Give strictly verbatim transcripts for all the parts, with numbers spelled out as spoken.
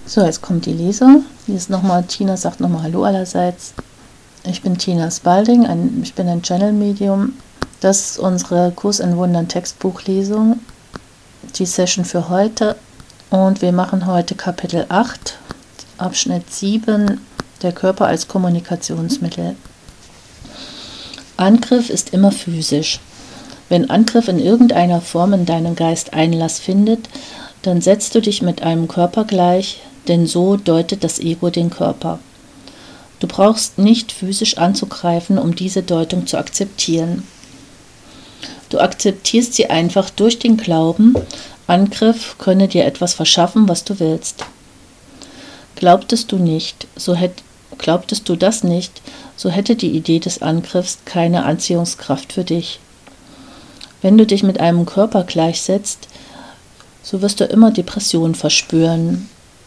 So, jetzt kommt die Lesung. Hier ist nochmal, Tina sagt nochmal Hallo allerseits. Ich bin Tina Spalding, ein, ich bin ein Channel-Medium. Das ist unsere Kurs in Wundern Textbuchlesung, die Session für heute. Und wir machen heute Kapitel acht, Abschnitt sieben, der Körper als Kommunikationsmittel. Angriff ist immer physisch. Wenn Angriff in irgendeiner Form in deinem Geist Einlass findet, dann setzt du dich mit einem Körper gleich, denn so deutet das Ego den Körper. Du brauchst nicht physisch anzugreifen, um diese Deutung zu akzeptieren. Du akzeptierst sie einfach durch den Glauben, Angriff könne dir etwas verschaffen, was du willst. Glaubtest du nicht, so hätt, glaubtest du das nicht, so hätte die Idee des Angriffs keine Anziehungskraft für dich. Wenn du dich mit einem Körper gleichsetzt, so wirst du immer Depression verspüren.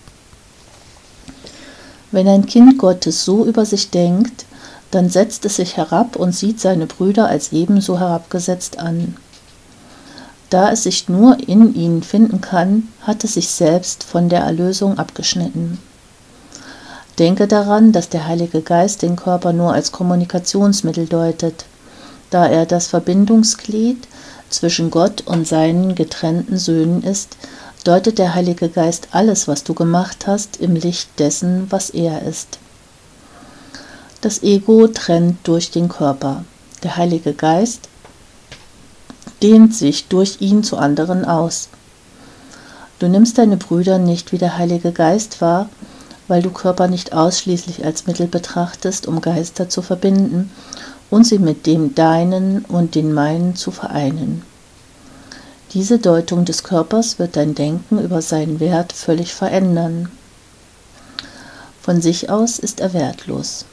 Wenn ein Kind Gottes so über sich denkt, dann setzt es sich herab und sieht seine Brüder als ebenso herabgesetzt an. Da es sich nur in ihnen finden kann, hat es sich selbst von der Erlösung abgeschnitten. Denke daran, dass der Heilige Geist den Körper nur als Kommunikationsmittel deutet, da er das Verbindungsglied zwischen Gott und seinen getrennten Söhnen ist, deutet der Heilige Geist alles, was du gemacht hast, im Licht dessen, was er ist. Das Ego trennt durch den Körper. Der Heilige Geist dehnt sich durch ihn zu anderen aus. Du nimmst deine Brüder nicht wie der Heilige Geist wahr, weil du Körper nicht ausschließlich als Mittel betrachtest, um Geister zu verbinden und sie mit dem Deinen und den Meinen zu vereinen. Diese Deutung des Körpers wird dein Denken über seinen Wert völlig verändern. Von sich aus ist er wertlos.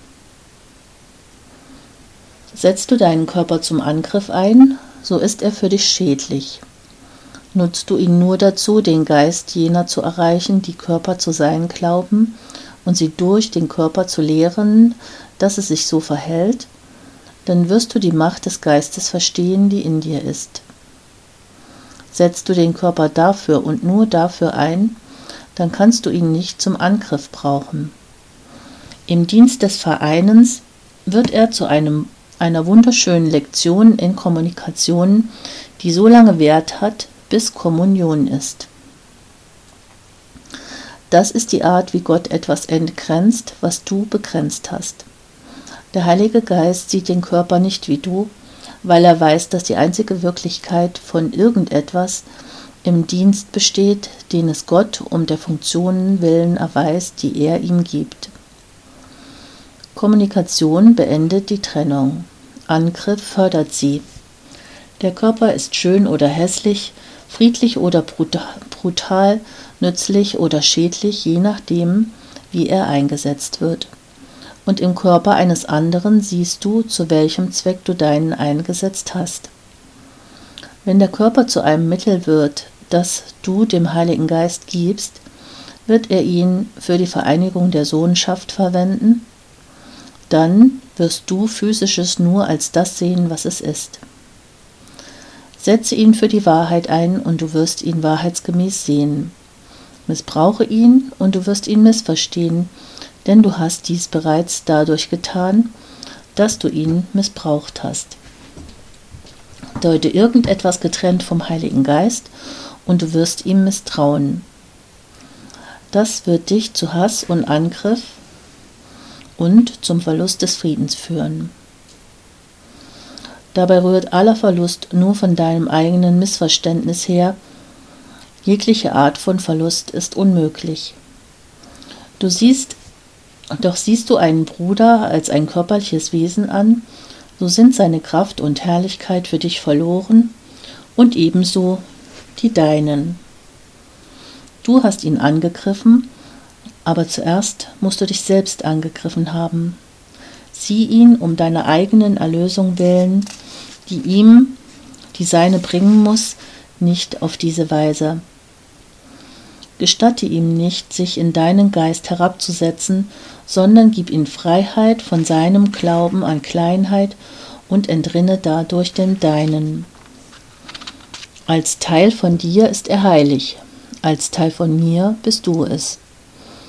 Setzt du deinen Körper zum Angriff ein, so ist er für dich schädlich. Nutzt du ihn nur dazu, den Geist jener zu erreichen, die Körper zu sein glauben, und sie durch den Körper zu lehren, dass es sich so verhält, dann wirst du die Macht des Geistes verstehen, die in dir ist. Setzt du den Körper dafür und nur dafür ein, dann kannst du ihn nicht zum Angriff brauchen. Im Dienst des Vereinens wird er zu einem, einer wunderschönen Lektion in Kommunikation, die so lange Wert hat, bis Kommunion ist. Das ist die Art, wie Gott etwas entgrenzt, was du begrenzt hast. Der Heilige Geist sieht den Körper nicht wie du, weil er weiß, dass die einzige Wirklichkeit von irgendetwas im Dienst besteht, den es Gott um der Funktionen willen erweist, die er ihm gibt. Kommunikation beendet die Trennung. Angriff fördert sie. Der Körper ist schön oder hässlich, friedlich oder brutal, nützlich oder schädlich, je nachdem, wie er eingesetzt wird. Und im Körper eines anderen siehst du, zu welchem Zweck du deinen eingesetzt hast. Wenn der Körper zu einem Mittel wird, das du dem Heiligen Geist gibst, wird er ihn für die Vereinigung der Sohnschaft verwenden, dann wirst du Physisches nur als das sehen, was es ist. Setze ihn für die Wahrheit ein und du wirst ihn wahrheitsgemäß sehen. Missbrauche ihn und du wirst ihn missverstehen, denn du hast dies bereits dadurch getan, dass du ihn missbraucht hast. Deute irgendetwas getrennt vom Heiligen Geist und du wirst ihm misstrauen. Das wird dich zu Hass und Angriff und zum Verlust des Friedens führen. Dabei rührt aller Verlust nur von deinem eigenen Missverständnis her. Jegliche Art von Verlust ist unmöglich. Du siehst Doch siehst du einen Bruder als ein körperliches Wesen an, so sind seine Kraft und Herrlichkeit für dich verloren und ebenso die deinen. Du hast ihn angegriffen, aber zuerst musst du dich selbst angegriffen haben. Sieh ihn um deiner eigenen Erlösung willen, die ihm, die seine bringen muss, nicht auf diese Weise. Gestatte ihm nicht, sich in deinen Geist herabzusetzen, sondern gib ihm Freiheit von seinem Glauben an Kleinheit und entrinne dadurch dem Deinen. Als Teil von dir ist er heilig, als Teil von mir bist du es.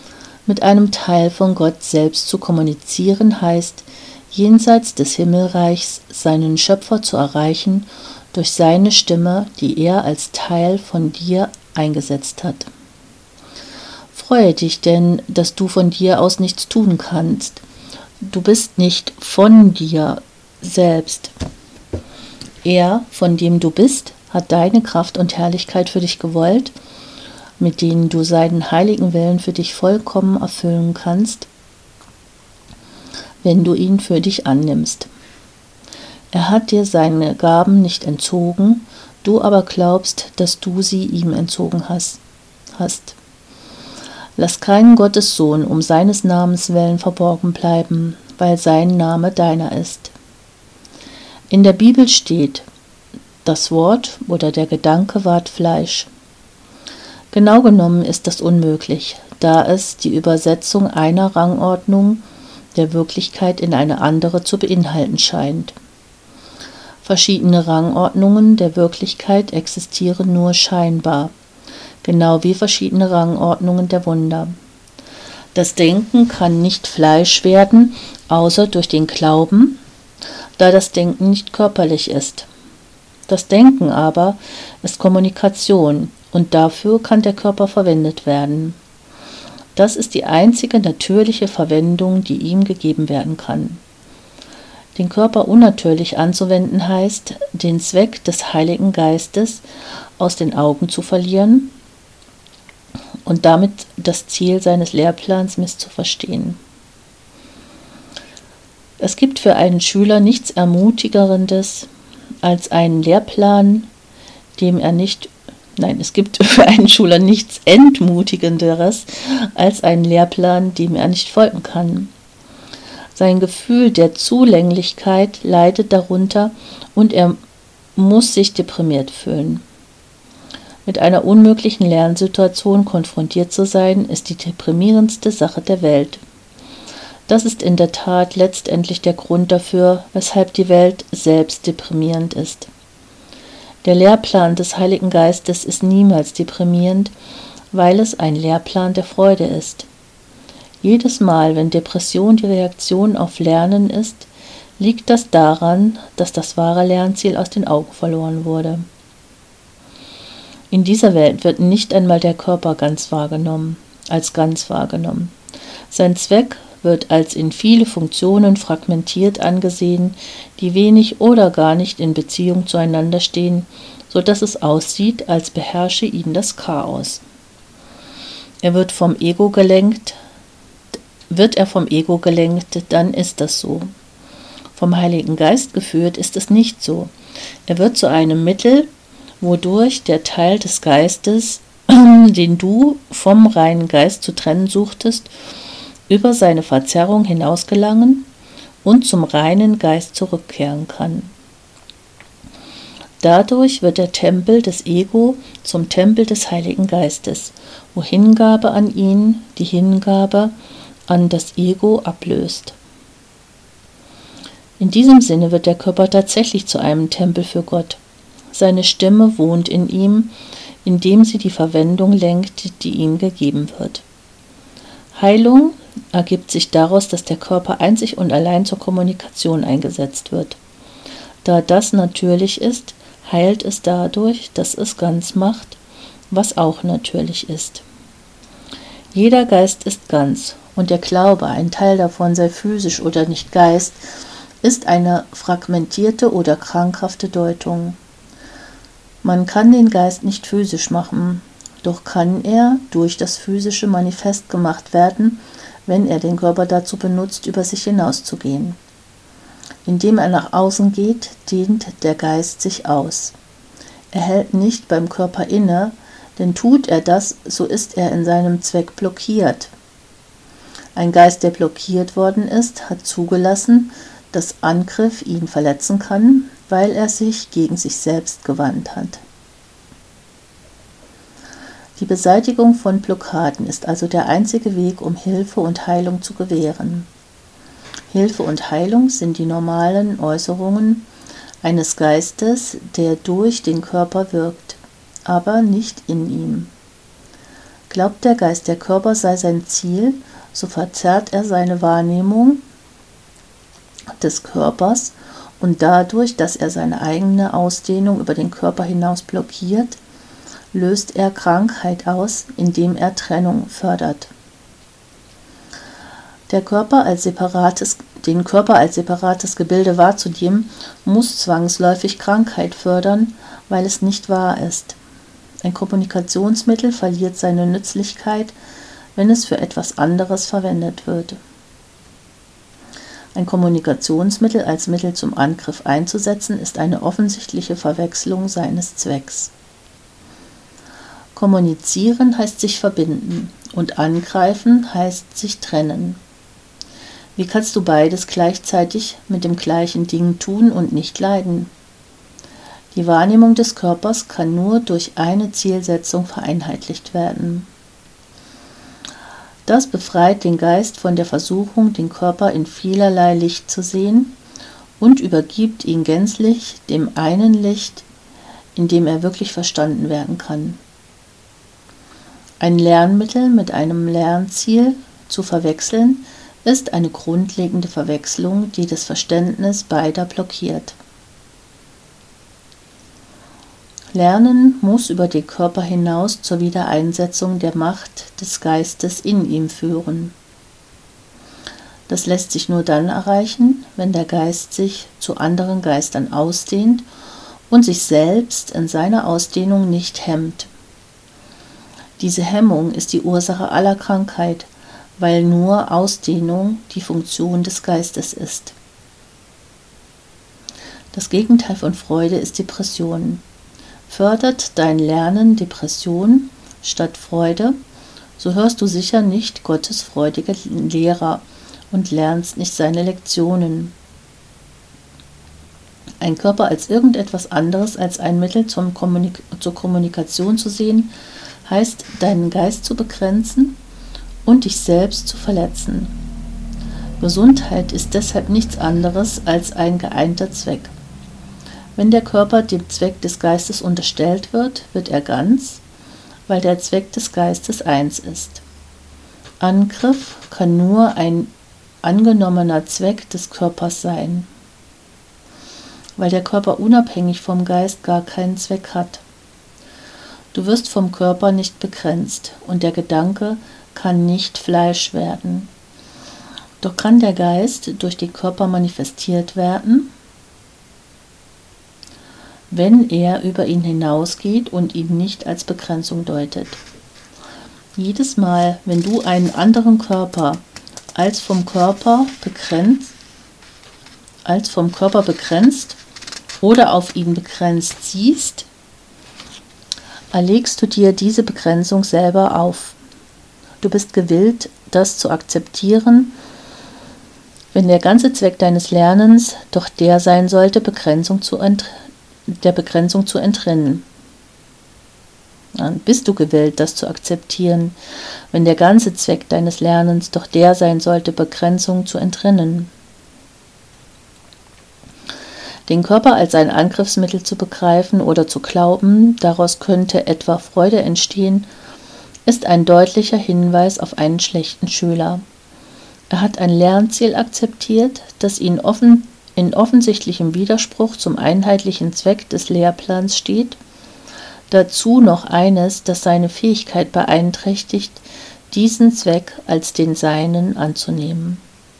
Mit einem Teil von Gott selbst zu kommunizieren heißt, jenseits des Himmelreichs seinen Schöpfer zu erreichen durch seine Stimme, die er als Teil von dir eingesetzt hat. Freue dich denn, dass du von dir aus nichts tun kannst. Du bist nicht von dir selbst. Er, von dem du bist, hat deine Kraft und Herrlichkeit für dich gewollt, mit denen du seinen heiligen Willen für dich vollkommen erfüllen kannst, wenn du ihn für dich annimmst. Er hat dir seine Gaben nicht entzogen, du aber glaubst, dass du sie ihm entzogen hast. hast. Lass keinen Gottessohn um seines Namens willen verborgen bleiben, weil sein Name deiner ist. In der Bibel steht, das Wort oder der Gedanke ward Fleisch. Genau genommen ist das unmöglich, da es die Übersetzung einer Rangordnung der Wirklichkeit in eine andere zu beinhalten scheint. Verschiedene Rangordnungen der Wirklichkeit existieren nur scheinbar, genau wie verschiedene Rangordnungen der Wunder. Das Denken kann nicht Fleisch werden, außer durch den Glauben, da das Denken nicht körperlich ist. Das Denken aber ist Kommunikation und dafür kann der Körper verwendet werden. Das ist die einzige natürliche Verwendung, die ihm gegeben werden kann. Den Körper unnatürlich anzuwenden heißt, den Zweck des Heiligen Geistes aus den Augen zu verlieren und damit das Ziel seines Lehrplans misszuverstehen. Es gibt für einen Schüler nichts Ermutigendes als einen Lehrplan, dem er nicht, nein, es gibt für einen Schüler nichts Entmutigenderes als einen Lehrplan, dem er nicht folgen kann. Sein Gefühl der Zulänglichkeit leidet darunter und er muss sich deprimiert fühlen. Mit einer unmöglichen Lernsituation konfrontiert zu sein, ist die deprimierendste Sache der Welt. Das ist in der Tat letztendlich der Grund dafür, weshalb die Welt selbst deprimierend ist. Der Lehrplan des Heiligen Geistes ist niemals deprimierend, weil es ein Lehrplan der Freude ist. Jedes Mal, wenn Depression die Reaktion auf Lernen ist, liegt das daran, dass das wahre Lernziel aus den Augen verloren wurde. In dieser Welt wird nicht einmal der Körper ganz wahrgenommen, als ganz wahrgenommen. Sein Zweck wird als in viele Funktionen fragmentiert angesehen, die wenig oder gar nicht in Beziehung zueinander stehen, so dass es aussieht, als beherrsche ihn das Chaos. Er wird vom Ego gelenkt, wird er vom Ego gelenkt, dann ist das so. Vom Heiligen Geist geführt ist es nicht so. Er wird zu einem Mittel, wodurch der Teil des Geistes, den du vom reinen Geist zu trennen suchtest, über seine Verzerrung hinausgelangen und zum reinen Geist zurückkehren kann. Dadurch wird der Tempel des Ego zum Tempel des Heiligen Geistes, wo Hingabe an ihn die Hingabe an das Ego ablöst. In diesem Sinne wird der Körper tatsächlich zu einem Tempel für Gott. Seine Stimme wohnt in ihm, indem sie die Verwendung lenkt, die ihm gegeben wird. Heilung ergibt sich daraus, dass der Körper einzig und allein zur Kommunikation eingesetzt wird. Da das natürlich ist, heilt es dadurch, dass es ganz macht, was auch natürlich ist. Jeder Geist ist ganz, und der Glaube, ein Teil davon sei physisch oder nicht Geist, ist eine fragmentierte oder krankhafte Deutung. Man kann den Geist nicht physisch machen, doch kann er durch das Physische manifest gemacht werden, wenn er den Körper dazu benutzt, über sich hinauszugehen. Indem er nach außen geht, dehnt der Geist sich aus. Er hält nicht beim Körper inne, denn tut er das, so ist er in seinem Zweck blockiert. Ein Geist, der blockiert worden ist, hat zugelassen, dass Angriff ihn verletzen kann, weil er sich gegen sich selbst gewandt hat. Die Beseitigung von Blockaden ist also der einzige Weg, um Hilfe und Heilung zu gewähren. Hilfe und Heilung sind die normalen Äußerungen eines Geistes, der durch den Körper wirkt, aber nicht in ihm. Glaubt der Geist, der Körper sei sein Ziel, so verzerrt er seine Wahrnehmung des Körpers und dadurch, dass er seine eigene Ausdehnung über den Körper hinaus blockiert, löst er Krankheit aus, indem er Trennung fördert. Der Körper als separates, den Körper als separates Gebilde wahrzunehmen, muss zwangsläufig Krankheit fördern, weil es nicht wahr ist. Ein Kommunikationsmittel verliert seine Nützlichkeit, wenn es für etwas anderes verwendet wird. Ein Kommunikationsmittel als Mittel zum Angriff einzusetzen, ist eine offensichtliche Verwechslung seines Zwecks. Kommunizieren heißt sich verbinden und angreifen heißt sich trennen. Wie kannst du beides gleichzeitig mit dem gleichen Ding tun und nicht leiden? Die Wahrnehmung des Körpers kann nur durch eine Zielsetzung vereinheitlicht werden. Das befreit den Geist von der Versuchung, den Körper in vielerlei Licht zu sehen und übergibt ihn gänzlich dem einen Licht, in dem er wirklich verstanden werden kann. Ein Lernmittel mit einem Lernziel zu verwechseln, ist eine grundlegende Verwechslung, die das Verständnis beider blockiert. Lernen muss über den Körper hinaus zur Wiedereinsetzung der Macht des Geistes in ihm führen. Das lässt sich nur dann erreichen, wenn der Geist sich zu anderen Geistern ausdehnt und sich selbst in seiner Ausdehnung nicht hemmt. Diese Hemmung ist die Ursache aller Krankheit, weil nur Ausdehnung die Funktion des Geistes ist. Das Gegenteil von Freude ist Depression. Fördert dein Lernen Depression statt Freude, so hörst du sicher nicht Gottes freudige Lehrer und lernst nicht seine Lektionen. Ein Körper als irgendetwas anderes als ein Mittel zum Kommunik- zur Kommunikation zu sehen, heißt, deinen Geist zu begrenzen und dich selbst zu verletzen. Gesundheit ist deshalb nichts anderes als ein geeinter Zweck. Wenn der Körper dem Zweck des Geistes unterstellt wird, wird er ganz, weil der Zweck des Geistes eins ist. Angriff kann nur ein angenommener Zweck des Körpers sein, weil der Körper unabhängig vom Geist gar keinen Zweck hat. Du wirst vom Körper nicht begrenzt und der Gedanke kann nicht Fleisch werden. Doch kann der Geist durch den Körper manifestiert werden, wenn er über ihn hinausgeht und ihn nicht als Begrenzung deutet. Jedes Mal, wenn du einen anderen Körper als vom Körper begrenzt, als vom Körper begrenzt oder auf ihn begrenzt siehst, erlegst du dir diese Begrenzung selber auf. Du bist gewillt, das zu akzeptieren, wenn der ganze Zweck deines Lernens doch der sein sollte, Begrenzung zu ent- der Begrenzung zu entrinnen. Dann bist du gewillt, das zu akzeptieren, wenn der ganze Zweck deines Lernens doch der sein sollte, Begrenzung zu entrinnen. Den Körper als ein Angriffsmittel zu begreifen oder zu glauben, daraus könnte etwa Freude entstehen, ist ein deutlicher Hinweis auf einen schlechten Schüler. Er hat ein Lernziel akzeptiert, das ihn offen, in offensichtlichem Widerspruch zum einheitlichen Zweck des Lehrplans steht, dazu noch eines, das seine Fähigkeit beeinträchtigt, diesen Zweck als den seinen anzunehmen.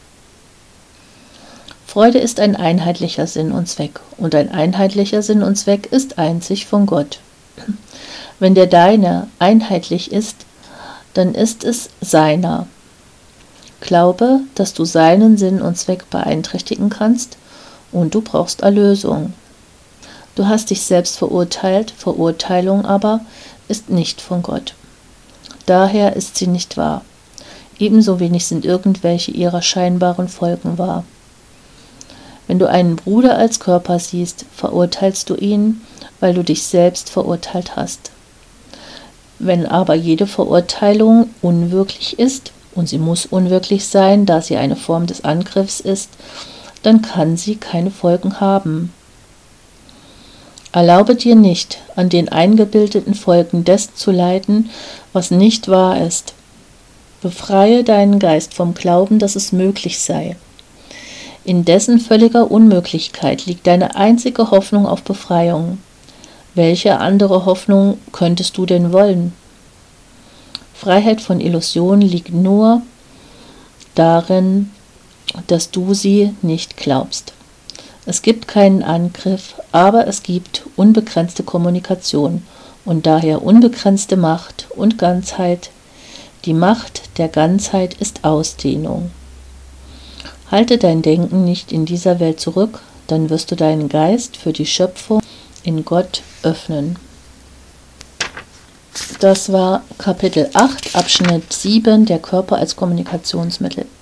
Freude ist ein einheitlicher Sinn und Zweck, und ein einheitlicher Sinn und Zweck ist einzig von Gott. Wenn der deine einheitlich ist, dann ist es seiner. Glaube, dass du seinen Sinn und Zweck beeinträchtigen kannst, und du brauchst Erlösung. Du hast dich selbst verurteilt, Verurteilung aber ist nicht von Gott. Daher ist sie nicht wahr. Ebenso wenig sind irgendwelche ihrer scheinbaren Folgen wahr. Wenn du einen Bruder als Körper siehst, verurteilst du ihn, weil du dich selbst verurteilt hast. Wenn aber jede Verurteilung unwirklich ist, und sie muss unwirklich sein, da sie eine Form des Angriffs ist, dann kann sie keine Folgen haben. Erlaube dir nicht, an den eingebildeten Folgen des zu leiden, was nicht wahr ist. Befreie deinen Geist vom Glauben, dass es möglich sei. In dessen völliger Unmöglichkeit liegt deine einzige Hoffnung auf Befreiung. Welche andere Hoffnung könntest du denn wollen? Freiheit von Illusion liegt nur darin, dass du sie nicht glaubst. Es gibt keinen Angriff, aber es gibt unbegrenzte Kommunikation und daher unbegrenzte Macht und Ganzheit. Die Macht der Ganzheit ist Ausdehnung. Halte dein Denken nicht in dieser Welt zurück, dann wirst du deinen Geist für die Schöpfung in Gott öffnen. Das war Kapitel acht, Abschnitt sieben, der Körper als Kommunikationsmittel.